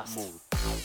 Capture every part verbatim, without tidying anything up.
Smooth.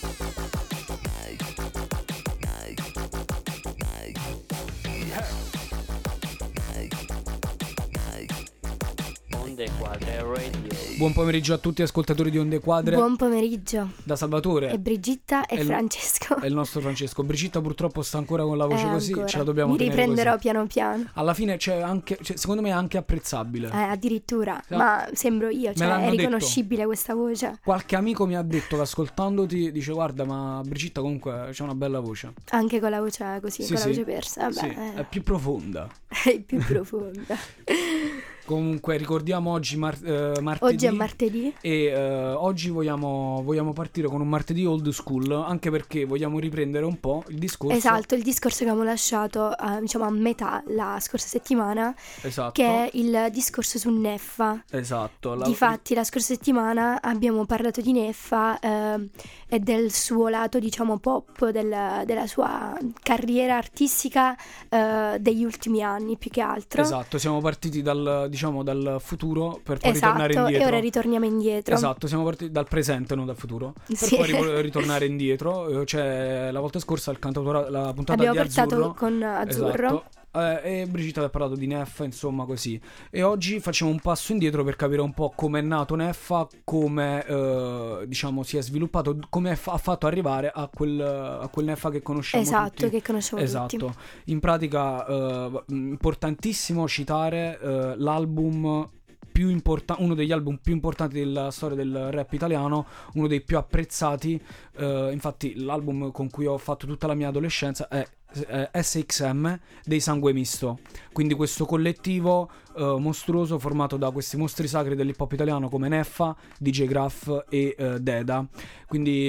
Onde Quadre Radio. Buon pomeriggio a tutti ascoltatori di Onde Quadre. Buon pomeriggio. Da Salvatore E Brigitta e, e Francesco. E il nostro Francesco. Brigitta purtroppo sta ancora con la voce eh, così, ancora. ce la dobbiamo Mi tenere riprenderò così. piano piano. Alla fine c'è anche, cioè, secondo me è anche apprezzabile. Eh, addirittura. No. Ma sembro io, Me cioè l'hanno è detto. riconoscibile questa voce. Qualche amico mi ha detto che ascoltandoti dice guarda ma Brigitta comunque c'ha una bella voce. Anche con la voce così, Sì, con sì. la voce persa. Vabbè, Sì, eh. è più profonda. È più profonda. Comunque ricordiamo oggi mar- eh, martedì. Oggi è martedì. E eh, oggi vogliamo, vogliamo partire con un martedì old school, anche perché vogliamo riprendere un po' il discorso. Esatto, il discorso che abbiamo lasciato eh, diciamo a metà la scorsa settimana, Esatto. che è il discorso su Neffa. Esatto. La... Difatti la scorsa settimana abbiamo parlato di Neffa eh, e del suo lato diciamo pop, del, della sua carriera artistica eh, degli ultimi anni più che altro. Esatto, siamo partiti dal, diciamo, dal futuro per poi Esatto, ritornare indietro. e ora ritorniamo indietro. Esatto, siamo partiti dal presente, non dal futuro, per Sì. poi ri- ritornare indietro. Cioè, la volta scorsa il cantautore, la puntata Abbiamo di portato Azzurro. con Azzurro. Esatto. Eh, e Brigitta ha parlato di Neffa, insomma così. E oggi facciamo un passo indietro per capire un po' come è nato Neffa, come eh, diciamo si è sviluppato, come è fa- ha fatto arrivare a quel, a quel Neffa che conosciamo Esatto, tutti. che conosciamo Esatto. tutti. In pratica eh, importantissimo citare eh, l'album più importa- uno degli album più importanti della storia del rap italiano, uno dei più apprezzati, eh, infatti l'album con cui ho fatto tutta la mia adolescenza è eh, S X M dei Sangue Misto, quindi questo collettivo eh, mostruoso formato da questi mostri sacri dell'hip hop italiano come Neffa, D J Graff e eh, Deda. Quindi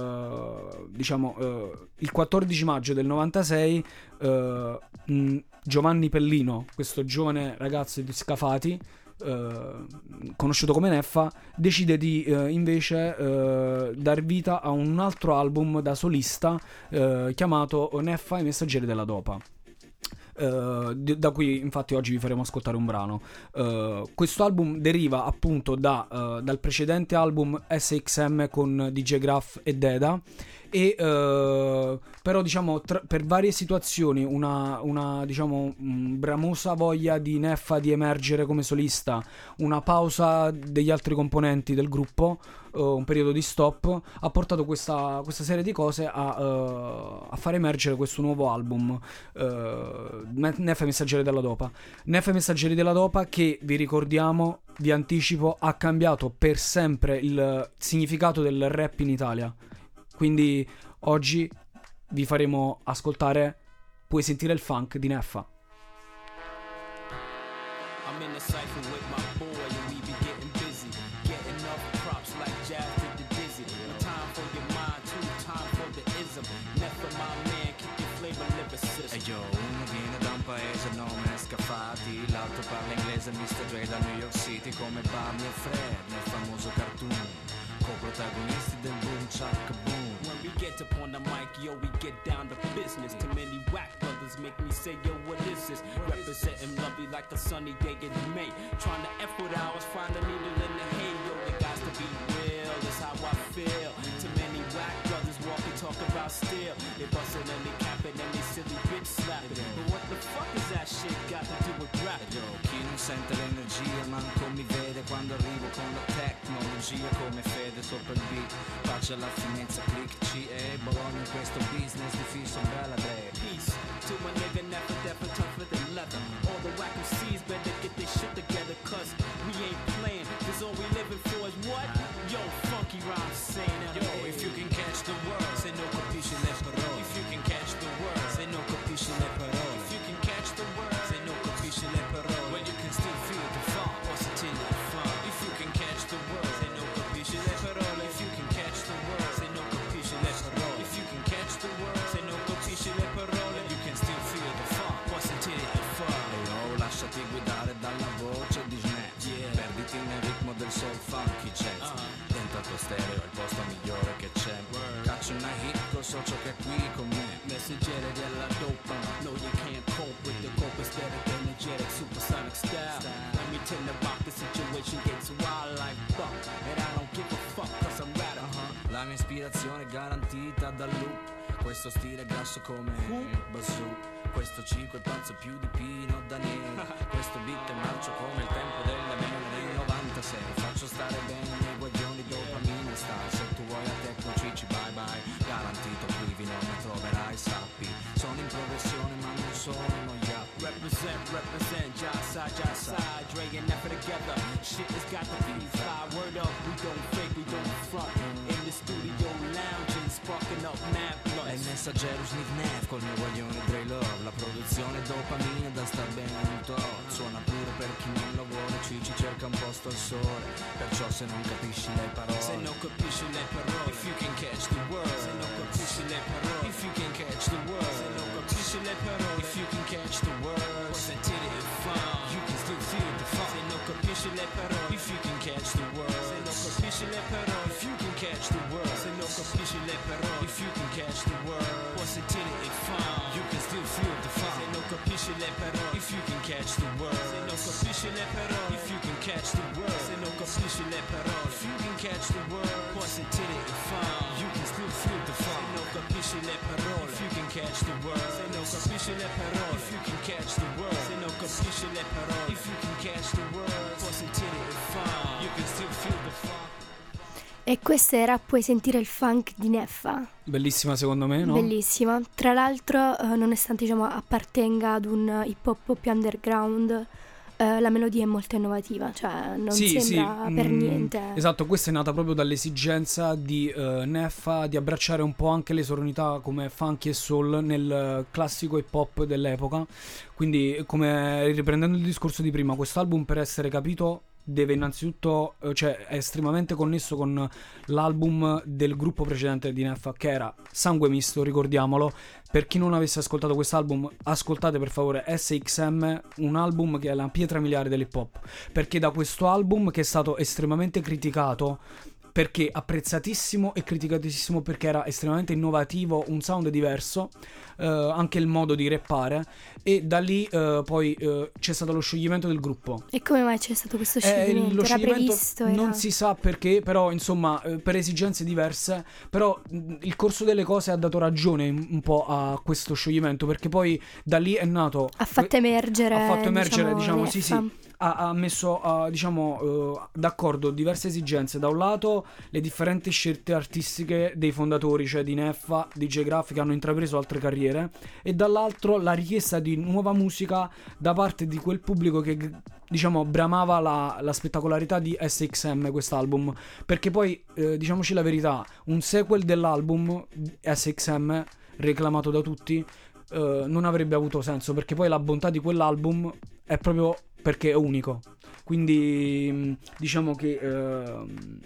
eh, diciamo eh, il quattordici maggio del novantasei eh, mh, Giovanni Pellino, questo giovane ragazzo di Scafati, Uh, conosciuto come Neffa, decide di uh, invece uh, dar vita a un altro album da solista uh, chiamato Neffa e i Messaggeri della Dopa. Uh, d- da cui infatti oggi vi faremo ascoltare un brano. Uh, questo album deriva appunto da, uh, dal precedente album S X M con D J Graff e Deda. E uh, però diciamo tra, per varie situazioni una, una diciamo mh, bramosa voglia di Neffa di emergere come solista, una pausa degli altri componenti del gruppo, uh, un periodo di stop, ha portato questa, questa serie di cose a, uh, a far emergere questo nuovo album, uh, Neffa e Messaggeri della Dopa. Neffa e Messaggeri della Dopa che, vi ricordiamo, vi anticipo, ha cambiato per sempre il significato del rap in Italia. Quindi oggi vi faremo ascoltare Puoi sentire il funk di Neffa. I'm in the cypher with my boy and we be getting busy, getting enough props like jazz did the dizzy. No time for your mind, too time for the ism. Neffa my man, keep your flavor lyricist. E io, uno viene da un paese nome Scafati, l'altro parla inglese, mister Dre da New York City come Barney e Fred nel famoso cartoon, co-protagonisti del boom chaka boom. When we get up on the mic, yo, we get down to business. Too many whack brothers make me say, yo, what is this? Representing lovely like a sunny day in May. Trying to F with ours, find a needle in the hay. Yo, they got to be real, that's how I feel. Too many whack brothers walk and talk about steel. They bustin' and they capping and they silly bitch slapping. But what the fuck is that shit got to do with rap? Yo, chi non sente l'energia manco mi vede quando arrivo con la tecnologia come Fede sopra il beat. Faccia la finezza, click C E Bologna in questo business di fisso bella Dre. Peace to my nigga, never deafer, tougher than leather. All the whack M Cs better get their shit together, cause we ain't playing, cause all we living for is what? Yo, funky rhymes saying Yo, if you can catch the word, se non capisci le parole. If you can catch the word, se non capisci le parole. If you can catch the word, se non capisci le parole. Well, you can still feel the funk, posso tenere il funk. If you can catch the word, se non capisci le parole. If you can catch the word, se non capisci le parole. If you can catch the word, se non capisci le parole. You can still feel the funk, posso tenere il funk. E oh, lasciati guidare dalla voce di Snap, yeah. Perditi nel ritmo del soul funky jazz. uh-huh. Dentro al tuo stereo è il posto migliore che c'è. Word. Caccio una hit col socio che è qui con me. Messaggero della dopa. No, you can't cope with the cope aesthetic, energetic, supersonic style. style. Let me tell you about the situation gets wild like fuck. And I don't give a fuck cause I'm radical. Uh-huh. la mia ispirazione garantita dal loop. Questo stile grasso come Bazoo, questo ciclo è pazzo più di Pino Daniele. Questo beat è marcio come il tempo delle mele. Nel novantasei faccio stare bene i miei guaglioni, dopamina star. Se tu vuoi a techno cici bye bye, garantito qui vi non mi troverai sappi. Sono in progressione ma non sono no yap. Represent, represent, jive side, jive side, Dre and Neffa together. Shit has got to be fly. Word up, we don't fake, we don't front. In the studio lounging, sparking up mad È il blunts. messaggero Sniff Neff col mio guaglione Dre Love. La produzione dopamina da star bene un tot. Suona pure per chi non lo vuole, Cici cerca un posto al sole. Perciò se non capisci le parole, Se non capisci le parole, if you can catch the word, se non capisci le parole, if you can catch the word, se non capisci le parole, if you can catch the word, puoi sentire il funk. you can still feel the funk. Se non capisci le parole, If you can catch the word, se non capisci le parole, if you can catch the word, se non capisci le parole, if you can catch the word, puoi sentire il funk. you can still feel the Se funk. non capisci le parole, If you can catch the word, se non capisci le parole, if you can catch the word, se non capisci le parole, if you can catch the word, puoi sentire il funk. you can still feel the Se funk. non capisci le parole, If you can catch the word, se non capisci le parole, if you can catch the word, se non capisci le parole, if you can catch the word, puoi sentire il funk. you can still feel the funk. E questa era Puoi sentire il funk di Neffa. Bellissima secondo me, no? Bellissima. Tra l'altro, eh, nonostante diciamo appartenga ad un hip hop più underground, eh, la melodia è molto innovativa, cioè non Sì, sembra sì, per mm, niente. Esatto, questa è nata proprio dall'esigenza di eh, Neffa di abbracciare un po' anche le sonorità come funky e soul nel eh, classico hip hop dell'epoca. Quindi, come riprendendo il discorso di prima, quest'album, per essere capito, deve innanzitutto, eh, cioè è estremamente connesso con l'album del gruppo precedente di Neffa, che era Sangue Misto, ricordiamolo. Per chi non avesse ascoltato quest'album, ascoltate per favore S X M, un album che è la pietra miliare dell'hip hop, perché da questo album, che è stato estremamente criticato, perché apprezzatissimo e criticatissimo perché era estremamente innovativo, un sound diverso, eh, anche il modo di rappare, e da lì eh, poi eh, c'è stato lo scioglimento del gruppo. E come mai c'è stato questo Eh, scioglimento? lo Era scioglimento previsto? Era... non si sa perché, però insomma eh, per esigenze diverse, però mh, il corso delle cose ha dato ragione un un po' a questo scioglimento, perché poi da lì è nato, Ha fatto emergere, ha fatto emergere, diciamo, diciamo, sì Neffa. sì, ha, ha messo uh, diciamo uh, d'accordo diverse esigenze. Da un lato le differenti scelte artistiche dei fondatori, cioè di Neffa, D J Graph, che hanno intrapreso altre carriere, e dall'altro la richiesta di nuova musica da parte di quel pubblico che, diciamo, bramava la, la spettacolarità di S X M, quest'album. Perché poi eh, diciamoci la verità, un sequel dell'album S X M reclamato da tutti eh, non avrebbe avuto senso, perché poi la bontà di quell'album è proprio perché è unico. Quindi mh, diciamo che eh,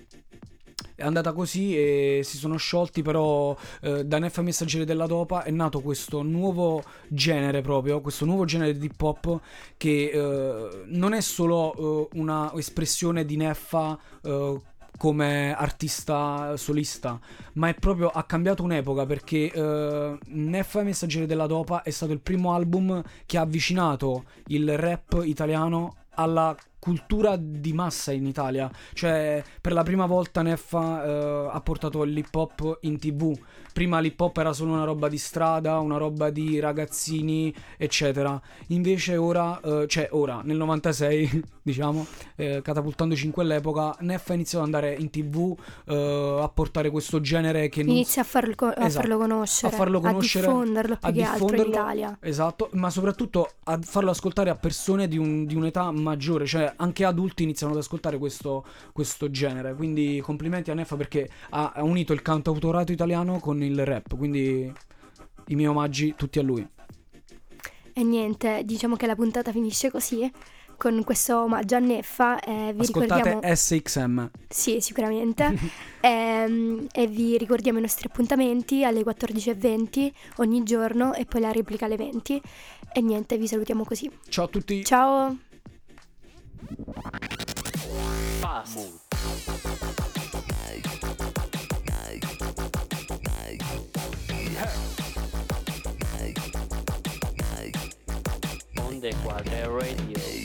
è andata così e si sono sciolti, però eh, da Neffa Messaggeri della Dopa è nato questo nuovo genere, proprio questo nuovo genere di hip hop che eh, non è solo eh, una espressione di Neffa eh, come artista solista, ma è proprio, ha cambiato un'epoca, perché eh, Neffa Messaggeri della Dopa è stato il primo album che ha avvicinato il rap italiano alla cultura di massa in Italia. Cioè, per la prima volta Neffa eh, ha portato l'hip hop in tv. Prima l'hip hop era solo una roba di strada, una roba di ragazzini, eccetera. Invece ora, eh, cioè ora, nel novantasei, diciamo, eh, catapultandoci in quell'epoca, Neffa ha iniziato ad andare in tv, eh, a portare questo genere che non Inizia a farlo, co- a Esatto. farlo conoscere, a farlo conoscere, a diffonderlo più a che altro in diffonderlo, Italia. esatto, ma soprattutto a farlo ascoltare a persone di, un- di un'età maggiore, cioè anche adulti iniziano ad ascoltare questo, questo genere. Quindi complimenti a Neffa, perché ha, ha unito il cantautorato italiano con il rap, quindi i miei omaggi tutti a lui. E niente, diciamo che la puntata finisce così, con questo omaggio a Neffa. E vi Ascoltate ricordiamo... S X M. Sì, sicuramente. e, e vi ricordiamo i nostri appuntamenti alle quattordici e venti ogni giorno, e poi la replica alle venti. E niente, vi salutiamo così. Ciao a tutti. Ciao! Onde Quadre Radio.